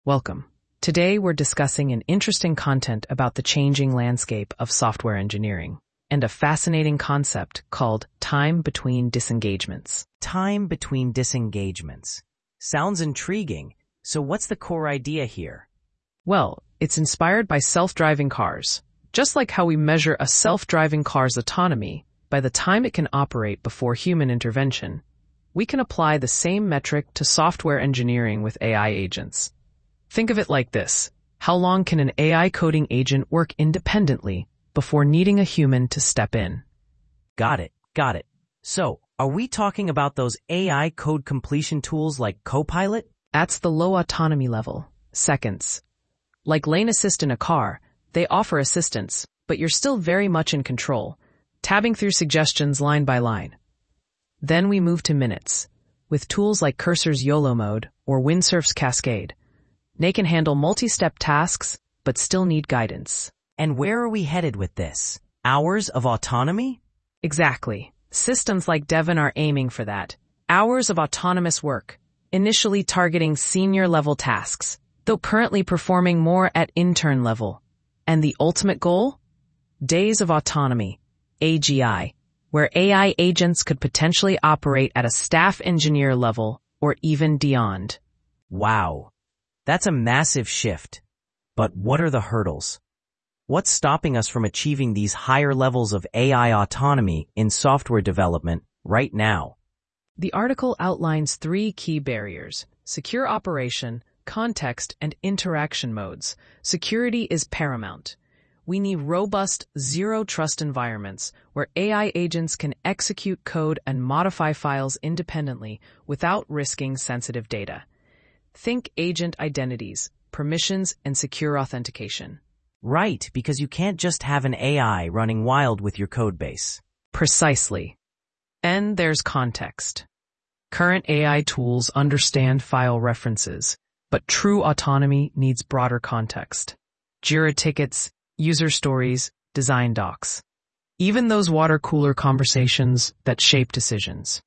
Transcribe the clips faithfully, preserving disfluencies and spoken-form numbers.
Welcome. Today we're discussing an interesting content about the changing landscape of software engineering and a fascinating concept called time between disengagements. Time between disengagements. Sounds intriguing. So what's the core idea here? Well, it's inspired by self-driving cars. Just like how we measure a self-driving car's autonomy by the time it can operate before human intervention, we can apply the same metric to software engineering with A I agents. Think of it like this. How long can an A I coding agent work independently before needing a human to step in? Got it, got it. So, are we talking about those A I code completion tools like Copilot? That's the low autonomy level, seconds. Like lane assist in a car, they offer assistance, but you're still very much in control, tabbing through suggestions line by line. Then we move to minutes, with tools like Cursor's YOLO mode or Windsurf's Cascade. They can handle multi-step tasks, but still need guidance. And where are we headed with this? Hours of autonomy? Exactly. Systems like Devon are aiming for that. Hours of autonomous work, initially targeting senior-level tasks, though currently performing more at intern level. And the ultimate goal? Days of autonomy, A G I, where A I agents could potentially operate at a staff engineer level or even beyond. Wow. That's a massive shift. But what are the hurdles? What's stopping us from achieving these higher levels of A I autonomy in software development right now? The article outlines three key barriers: secure operation, context, and interaction modes. Security is paramount. We need robust, zero-trust environments where A I agents can execute code and modify files independently without risking sensitive data. Think agent identities, permissions, and secure authentication. Right, because you can't just have an A I running wild with your codebase. Precisely. And there's context. Current A I tools understand file references, but true autonomy needs broader context. Jira tickets, user stories, design docs. Even those water cooler conversations that shape decisions.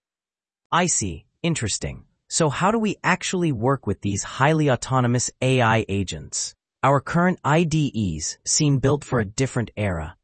I see. Interesting. So how do we actually work with these highly autonomous A I agents? Our current I D Es seem built for a different era.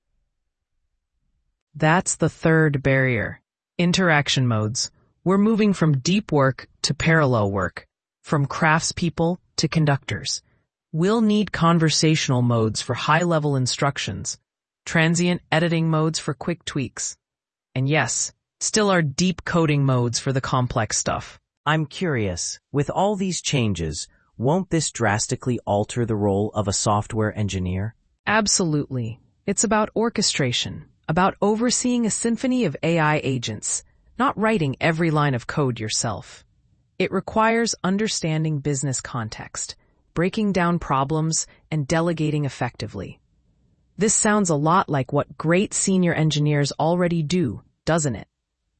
That's the third barrier. Interaction modes. We're moving from deep work to parallel work, from craftspeople to conductors. We'll need conversational modes for high-level instructions, transient editing modes for quick tweaks, and yes, still our deep coding modes for the complex stuff. I'm curious, with all these changes, won't this drastically alter the role of a software engineer? Absolutely. It's about orchestration, about overseeing a symphony of A I agents, not writing every line of code yourself. It requires understanding business context, breaking down problems, and delegating effectively. This sounds a lot like what great senior engineers already do, doesn't it?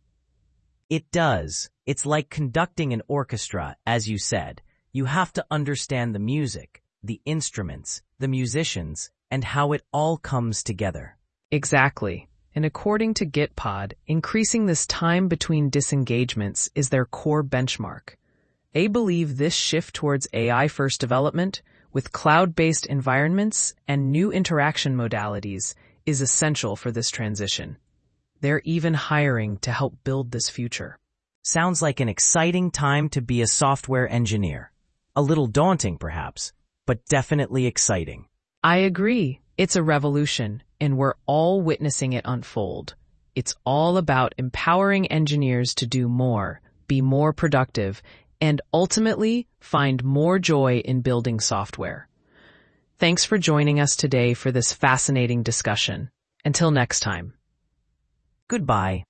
It does. It's like conducting an orchestra, as you said. You have to understand the music, the instruments, the musicians, and how it all comes together. Exactly. And according to Gitpod, increasing this time between disengagements is their core benchmark. They believe this shift towards A I-first development, with cloud-based environments and new interaction modalities, is essential for this transition. They're even hiring to help build this future. Sounds like an exciting time to be a software engineer. A little daunting, perhaps, but definitely exciting. I agree. It's a revolution, and we're all witnessing it unfold. It's all about empowering engineers to do more, be more productive, and ultimately find more joy in building software. Thanks for joining us today for this fascinating discussion. Until next time. Goodbye.